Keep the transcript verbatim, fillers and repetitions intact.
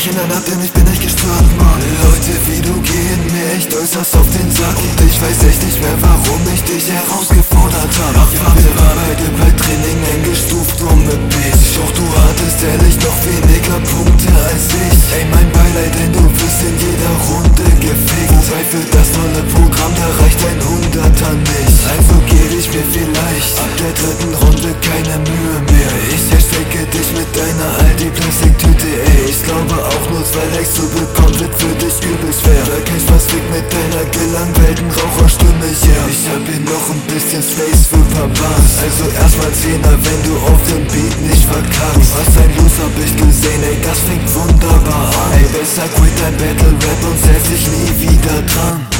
mich in der Nacht, denn ich bin nicht gestört, Mann. Leute wie du gehen mir echt äußerst auf den Sack. Und ich weiß echt nicht mehr, warum ich dich herausgefordert hab. Ach, wir waren beide bei Training eingestuft um ne Bitch. Doch du hattest ehrlich noch weniger Punkte als ich. Ey, mein Beileid, denn du wirst in jeder Runde gefickt. Wobei für das volle Programm, da reicht ein Hunderter nicht. Also geb ich mir vielleicht ab der dritten Runde keine Mühe mehr. Ich erschrecke dich mit deiner Aldi-Plastiktüte, ey. Ich glaube auch nur zwei Likes zu bekommen wird für dich übelst schwer. Weil kein Spaß fick mit deiner gelangweilten Raucherstimme, yeah. Ich hab hier noch ein bisschen Space für paar Bars. Also erstmal Zehner, wenn du auf dem Beat nicht verkackst. Was ein Los hab ich gesehen, ey, das fängt wunderbar an. Ey, besser quit dein Battle Rap und setz dich nie wieder dran.